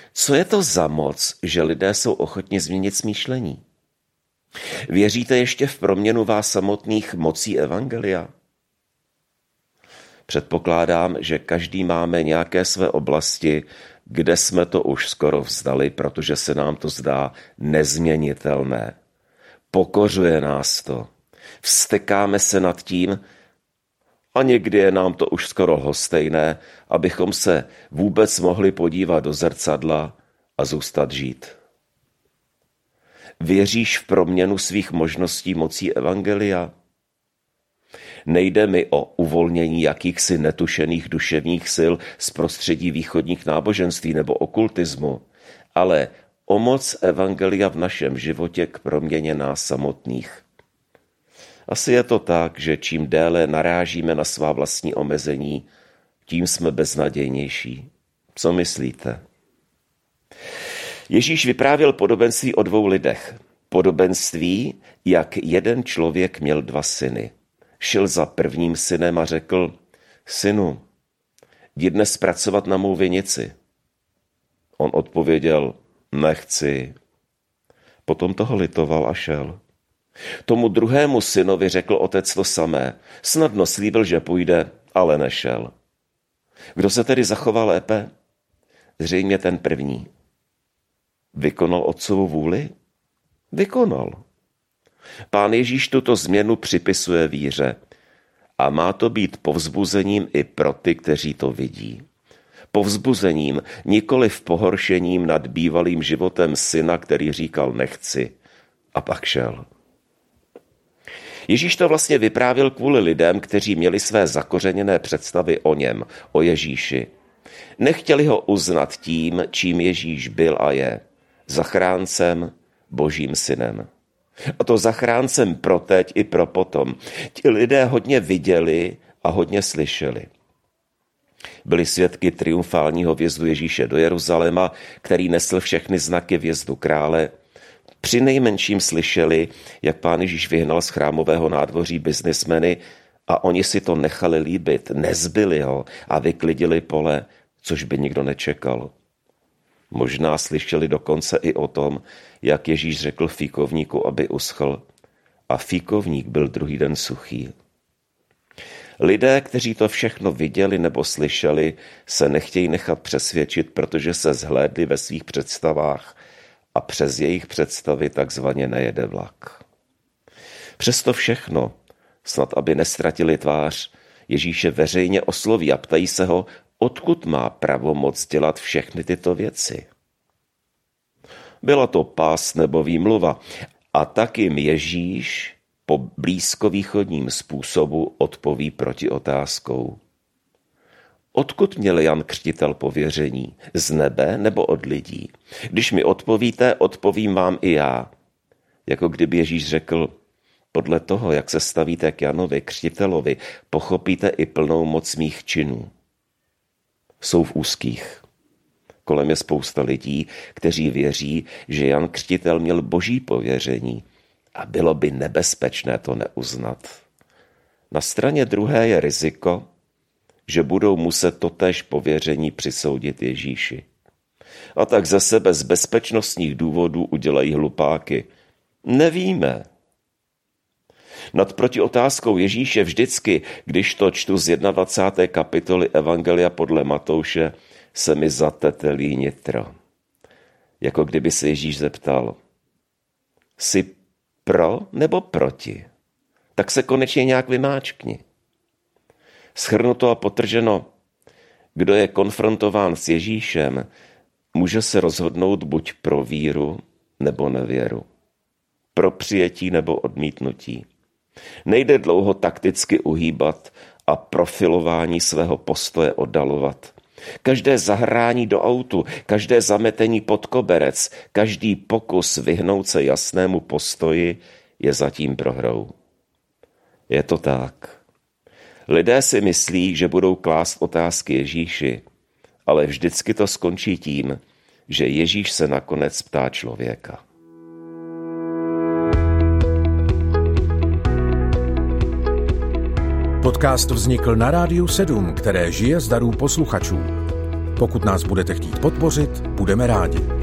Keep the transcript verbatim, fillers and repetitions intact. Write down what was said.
Co je to za moc, že lidé jsou ochotni změnit smýšlení? Věříte ještě v proměnu vás samotných mocí evangelia? Předpokládám, že každý máme nějaké své oblasti, kde jsme to už skoro vzdali, protože se nám to zdá nezměnitelné. Pokořuje nás to. Vztekáme se nad tím a někdy je nám to už skoro lhostejné, abychom se vůbec mohli podívat do zrcadla a zůstat žít. Věříš v proměnu svých možností mocí evangelia? Nejde mi o uvolnění jakýchsi netušených duševních sil z prostředí východních náboženství nebo okultismu, ale o moc evangelia v našem životě k proměně nás samotných. Asi je to tak, že čím déle narážíme na svá vlastní omezení, tím jsme beznadějnější. Co myslíte? Ježíš vyprávěl podobenství o dvou lidech. Podobenství, jak jeden člověk měl dva syny. Šel za prvním synem a řekl: synu, jdi dnes pracovat na mou vinici. On odpověděl: nechci. Potom toho litoval a šel. Tomu druhému synovi řekl otec to samé. Snadno slíbil, že půjde, ale nešel. Kdo se tedy zachoval lépe? Zřejmě ten první. Vykonal otcovu vůli? Vykonal. Pán Ježíš tuto změnu připisuje víře a má to být povzbuzením i pro ty, kteří to vidí. Povzbuzením, nikoliv pohoršením nad bývalým životem syna, který říkal nechci a pak šel. Ježíš to vlastně vyprávěl kvůli lidem, kteří měli své zakořeněné představy o něm, o Ježíši. Nechtěli ho uznat tím, čím Ježíš byl a je. Zachráncem, Božím synem. A to zachráncem pro teď i pro potom. Ti lidé hodně viděli a hodně slyšeli. Byli svědky triumfálního vjezdu Ježíše do Jeruzaléma, který nesl všechny znaky vjezdu krále. Přinejmenším slyšeli, jak pán Ježíš vyhnal z chrámového nádvoří biznismeny a oni si to nechali líbit, nezbyli ho a vyklidili pole, což by nikdo nečekal. Možná slyšeli dokonce i o tom, jak Ježíš řekl fíkovníku, aby uschl, a fíkovník byl druhý den suchý. Lidé, kteří to všechno viděli nebo slyšeli, se nechtějí nechat přesvědčit, protože se zhlédli ve svých představách a přes jejich představy takzvaně nejede vlak. Přesto všechno, snad aby nestratili tvář, Ježíše veřejně osloví a ptají se ho, odkud má pravomoc dělat všechny tyto věci. Byla to pás nebo výmluva a tak jim Ježíš po blízkovýchodním způsobu odpoví proti otázkou. Odkud měl Jan Křtitel pověření? Z nebe nebo od lidí? Když mi odpovíte, odpovím vám i já. Jako kdyby Ježíš řekl, podle toho, jak se stavíte k Janovi Křtitelovi, pochopíte i plnou moc mých činů. Jsou v úzkých. Kolem je spousta lidí, kteří věří, že Jan Křtitel měl boží pověření a bylo by nebezpečné to neuznat. Na straně druhé je riziko, že budou muset totéž pověření přisoudit Ježíši. A tak ze sebe z bezpečnostních důvodů udělají hlupáky. Nevíme. Nad proti otázkou Ježíše vždycky, když to čtu z dvacáté první kapitoly Evangelia podle Matouše, se mi zatetelí nitro. Jako kdyby se Ježíš zeptal, jsi pro nebo proti? Tak se konečně nějak vymáčkni. Shrnuto a potrženo, kdo je konfrontován s Ježíšem, může se rozhodnout buď pro víru nebo nevěru. Pro přijetí nebo odmítnutí. Nejde dlouho takticky uhýbat a profilování svého postoje oddalovat. Každé zahrání do autu, každé zametení pod koberec, každý pokus vyhnout se jasnému postoji je zatím prohrou. Je to tak. Lidé si myslí, že budou klást otázky Ježíši, ale vždycky to skončí tím, že Ježíš se nakonec ptá člověka. Podcast vznikl na Rádiu sedm, které žije z darů posluchačů. Pokud nás budete chtít podpořit, budeme rádi.